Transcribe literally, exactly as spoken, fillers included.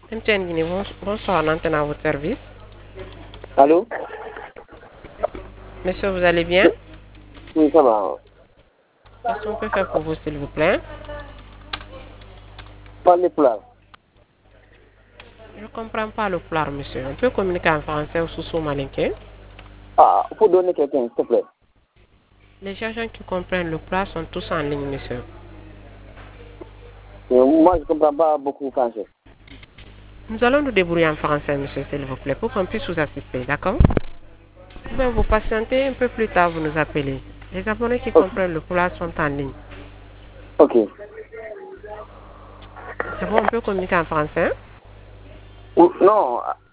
M T N Guinée, bon- bonsoir, l'antenne à votre service. Allô? Monsieur, vous allez bien? Oui, ça va. Qu'est-ce qu'on peut faire pour vous, s'il vous plaît? Parlez plat. Je ne comprends pas le plat, monsieur. On peut communiquer en français ou sous malinké. Ah, il faut donner quelqu'un, s'il te plaît. Les gens qui comprennent le plat sont tous en ligne, monsieur. Euh, moi, je ne comprends pas beaucoup français. Nous allons nous débrouiller en français, monsieur, s'il vous plaît, pour qu'on puisse vous assister, d'accord? Vous pouvez vous patienter un peu plus tard, vous nous appelez. Les abonnés qui Ok. comprennent le plat sont en ligne. Ok. C'est bon, on peut communiquer en français? Ou- non,